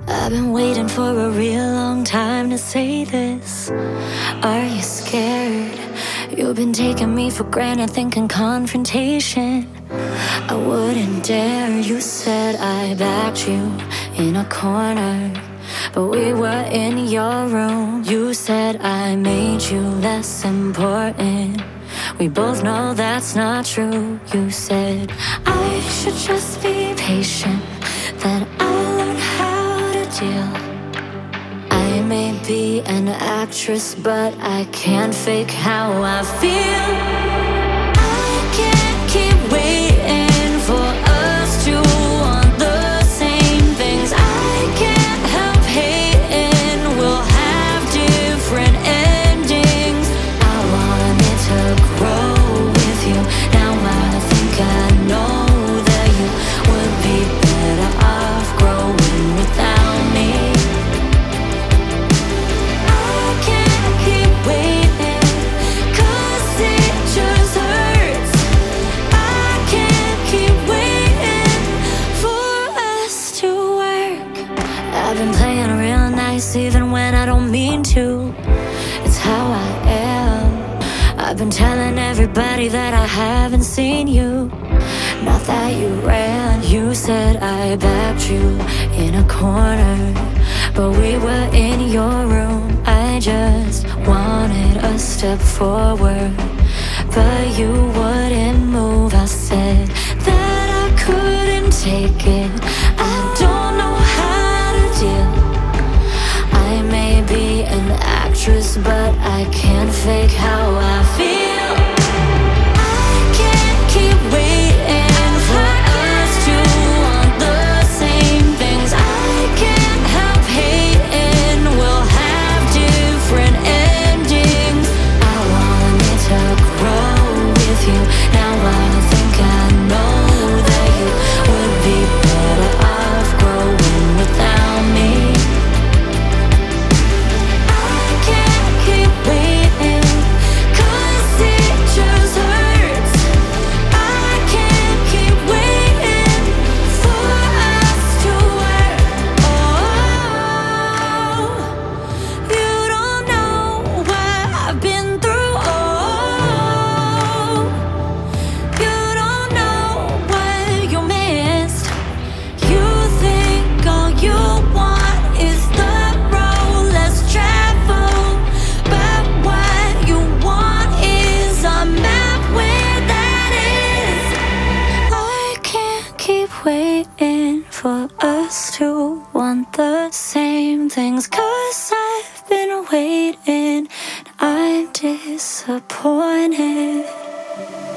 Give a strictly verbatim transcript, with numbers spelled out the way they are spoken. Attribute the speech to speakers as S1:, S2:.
S1: I've been waiting for a real long time to say this. Are you scared? You've been taking me for granted, thinking confrontation I wouldn't dare. You said I backed you in a corner, but we were in your room. You said I made you less important. We both know that's not true. You said I should just be patient, that I'll learn how to deal. I may be an actress, but I can't fake how I feel. I can't keep waiting for us to want the same things. I can't help hating, we'll have different endings. I wanted to grow with you, now I think I know that you would be better off growing without me. I can't keep waiting, 'cause it just hurts. I can't keep waiting for us to work. I've been playing real nice even when I don't mean to. It's how I am. I've been telling everybody that I haven't seen you, not that you ran. You said I backed you in a corner, but we were in your room. I just wanted a step forward, but you wouldn't move. I said that I couldn't take it. I don't know how to deal. I may be an actress, but I can't fake how I feel. I can't keep waiting for us to want the same things. I can't help hating, we'll have different endings. I wanted to grow with you, now I think I know that you would be better off growing without me. I can't keep waiting, 'cause it just hurts. I can't keep waiting for us to work. Oh, you don't know what I've been through. Oh, you don't know what you missed. You think all you want is the road less traveled, but what you want is a map where that is. I can't keep waiting for us to want the same things, 'cause I've been waiting, I'm disappointed.